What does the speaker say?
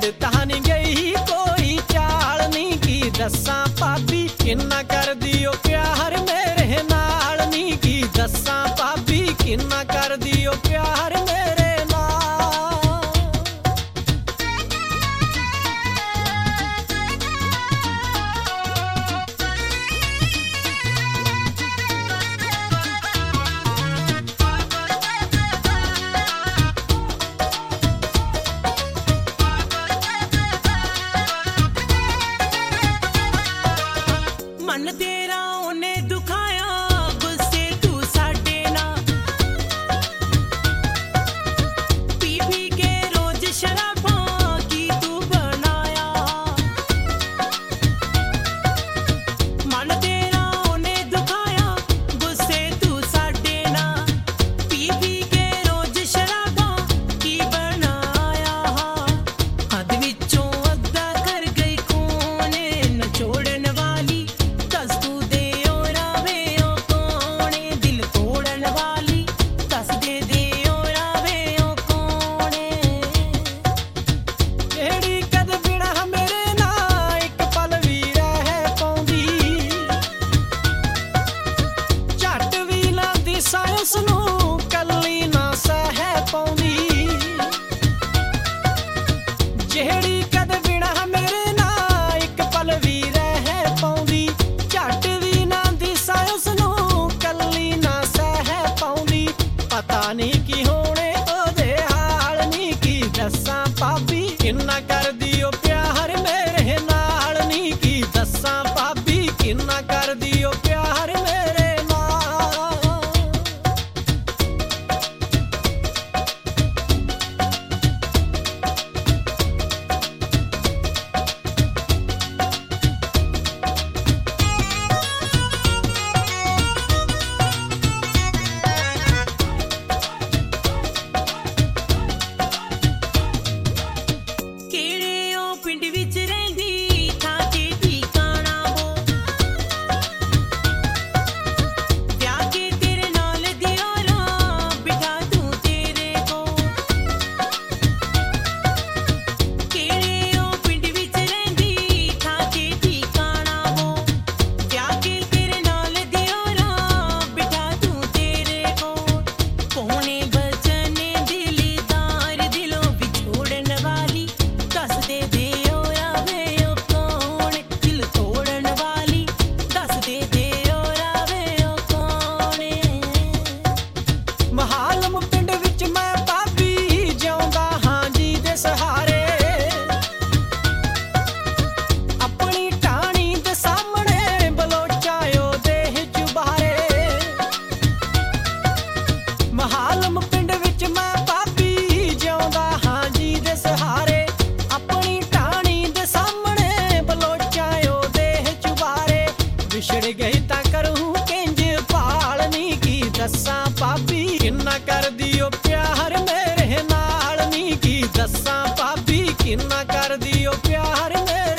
छेड़ तानी गई कोई चाल नी की दस्सां भाभी किन्ना कर दियो प्यार मेरे नाल नी की दस्सां भाभी किन्ना कर दियो प्यार मेरे नाल। मन तेरा ओने दुखाया गुस्से तू साडे ना पी पी के रोज शराबां की तू बनाया। मन तेरा ओने दुखाया गुस्से तू साडे ना पी पी के रोज शराबां की बनाया। हद विचों अद्धा कर गई कोने नचोड़न वाली दस तू दे ओ रावे ओ कोने दिल तोड़न वाली दस दे ओ रावे ओ कोने। ਜਿਹੜੀ ਕਦ ਬਿਨਾ ਮੇਰੇ ਨਾਲ ਇੱਕ ਪਲ ਵੀ ਰਹਿ ਪਾਉਂਦੀ ਝੱਟ ਵੀ ਨਾ ਦਿਸਾਂ ਉਸ ਨੂੰ ਕੱਲੀ ਨਾ ਸਹਿ ਪਾਉਂਦੀ। ਜਿਹੜੀ ਕਦ ਬਿਨਾ ਮੇਰੇ ਨਾਲ ਇੱਕ ਪਲ ਵੀ ਰਹਿ ਪਾਉਂਦੀ ਝੱਟ ਵੀ ਨਾ ਦਿਸਾਂ ਉਸ ਨੂੰ ਕੱਲੀ ਨਾ ਸਹਿ ਪਾਉਂਦੀ। ਪਤਾ ਨਹੀਂ ਕੀ ਹੋਣੇ ਉਹਦੇ ਹਾਲ ਨੀ ਕੀ ਦੱਸਾਂ ਭਾਬੀ ਕਿੰਨਾ ਕਰਦੀ ਓ ਪਿਆਰ ਮੇਰੇ ਨਾਲ ਨੀ ਕੀ ਦੱਸਾਂ ਭਾਬੀ ਕਿੰਨਾ ਕਰਦੀ ਓ ਪਿਆਰ ਮੇਰੇ ਨਾਲ। ਕਿਹੜੇ ਉਹ ਪਿੰਡ ਵਿੱਚ ਰਹਿੰਦੀ ਥਾਂ ਤੇ ਠਿਕਾਣਾ ਵੋ ਵਿਆਹ ਕੇ ਤੇਰੇ ਨਾਲ ਦਿਓਰਾ ਬਿਠਾ ਤੂੰ ਤੇਰੇ ਕੋਲ। ਕਿਹੜੇ ਉਹ ਪਿੰਡ ਵਿੱਚ ਰਹਿੰਦੀ ਥਾਂ ਤੇ ਠਿਕਾਣਾ ਵੋ ਵਿਆਹ ਕੇ ਤੇਰੇ ਨਾਲ ਦਿਓਰਾ ਬਿਠਾ ਤੂੰ ਤੇਰੇ ਕੋਲ। ਕੋਨੇ ਬਚਨੇ ਦਿਲਦਾਰ ਦਿਲੋਂ ਵਿਛੋੜਨ ਵਾਲੀ दस दे ओ रावे ओ कौन दिल तोड़न वाली दस दे ओ रावे ओ कौन। ਮਹਾਲਮ ਪਿੰਡ ਵਿੱਚ ਮੈਂ ਭਾਬੀ ਜਿਉਂਦਾ ਹਾਂ ਜੀ ਦੇ ਸਹਾਰੇ ਆਪਣੀ ਟਾਣੀ ਦੇ ਸਾਹਮਣੇ ਬਲੋਚਾ ਉਹਦੇ ਚੁਬਾਰੇ। ਮਹਾਲਮ ਪਿੰਡ ਵਿੱਚ ਮੈਂ ਭਾਬੀ ਜਿਉਂਦਾ ਹਾਂ ਜੀ ਦੇ ਸਹਾਰੇ ਆਪਣੀ ਟਾਣੀ ਦੇ ਸਾਹਮਣੇ ਬਲੋਚਾ ਉਹਦੇ ਚੁਬਾਰੇ। ਵਿਛੜ ਗਈ ਤਾਂ ਕਰੂੰ ਕਿੰਜ ਭਾਲ ਨੀ ਕੀ ਦੱਸਾਂ ਭਾਬੀ ਕਿੰਨਾ ਕਰਦੀ ਓ ਪਿਆਰ ਮੇਰੇ ਨਾਲ ਨੀ ਕੀ ਦੱਸਾਂ ਭਾਬੀ ਕਿੰਨਾ ਕਰਦੀ ਓ ਪਿਆਰ ਮੇਰੇ